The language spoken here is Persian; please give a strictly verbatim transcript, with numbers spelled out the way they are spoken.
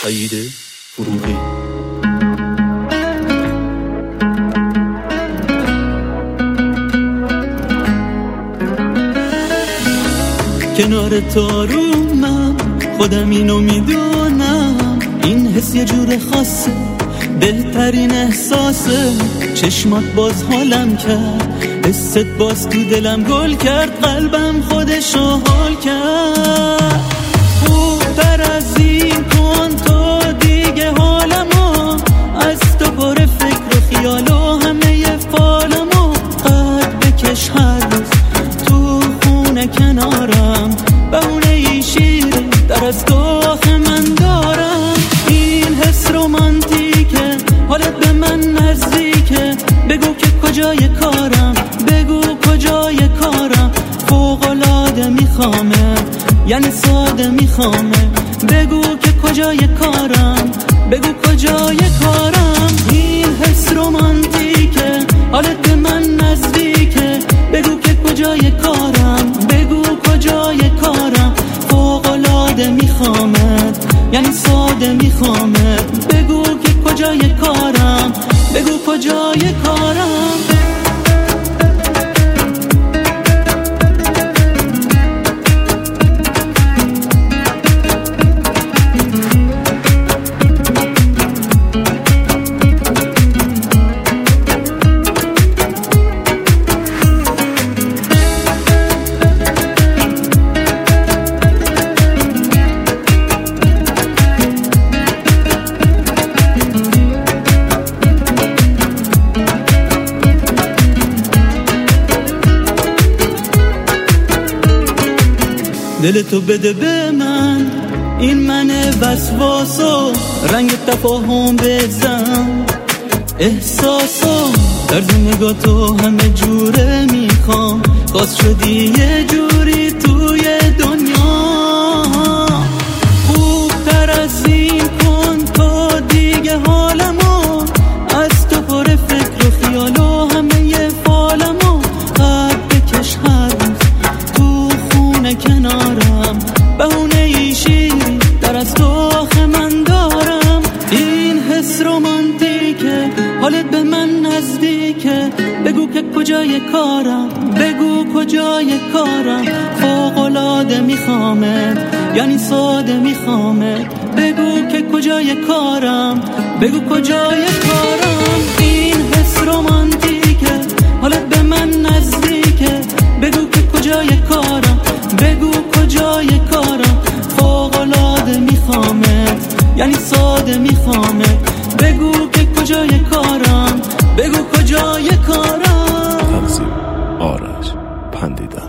سعید فروغی. کنار تو آرومم، خودم اینو میدونم، این حس یه جور خاصه، بهترین احساسه. چشمات باز حالم کرد، حست باز تو دلم گل کرد، قلبم خودشو حال کرد. خوبتر از این کن تو دیگه حالمو، از تو پر فکر و خیال و همه فالمو. قد بکش هر روز تو خونه کنارم، بهونه ای شیره در از تو آخه من دارم. این حس رومانتیکه، حالت به من نزدیکه، بگو که کجای کارم، بگو کجای کارم. فوق‌العاده میخوامه، یعنی ساده میخوامه، بگو که کجای کارم، بگو کجای کارم. این حس رومانتیکه، حالت به من نزدیکه، بگو که کجای کارم، بگو کجای کارم. فوق‌العاده میخوامه، یعنی ساده میخوامه، بگو که کجای کارم، بگو کجای کارم. دل تو بده به من، این من وسواسو، رنگ تفاهم بزن احساسو. طرز نگاه تو همه جوره میخوام، خواست شدی یه جوری توی دنیا. خوبتر از این کن تو دیگه حالمو، از تو پر فکر و خیال و همه فالمو. قد بکش هر روز تو خونه کنارم، بهونه ای شیری در از تو آخه من دارم. این حس رومانتیکه، حالت به من نزدیکه، بگو که کجای کارم، بگو کجای کارم. فوق‌العاده میخوامه، یعنی ساده میخوامه، بگو که کجای کارم، بگو کجای کارم. این حس رومانتیکه، حالت به من نزدیکه، بگو که کجای کارم، بگو کجای کارم. فوق‌العاده میخوامه، یعنی ساده میخوامه، بگو که کجای کارم، بگو کجای کارم. تقسیم آرش پندیدن.